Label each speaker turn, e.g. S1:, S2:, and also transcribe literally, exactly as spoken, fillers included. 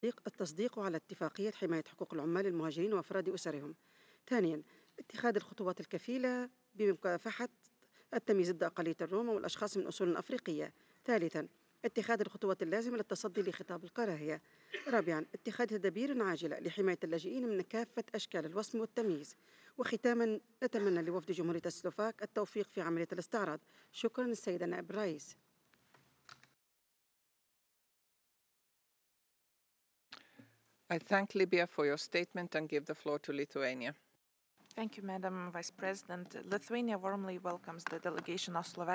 S1: التصديق التصديق على اتفاقية حماية حقوق العمال المهاجرين وأفراد أسرهم. ثانيا، اتخاذ الخطوات الكفيلة بمكافحة التمييز ضد أقلية الروم والأشخاص من أصول أفريقية. ثالثا، اتخاذ الخطوات اللازمة للتصدي لخطاب الكراهية. رابعا، اتخاذ تدابير عاجلة لحماية اللاجئين من كافة أشكال الوصم والتمييز. وختاما، نتمنى لوفد جمهورية السلوفاك التوفيق في عملية الاستعراض. شكرا السيدة نائب الرئيس.
S2: I thank Libya for your statement and give the floor to Lithuania.
S3: Thank you, Madam Vice President. Lithuania warmly welcomes the delegation of Slovakia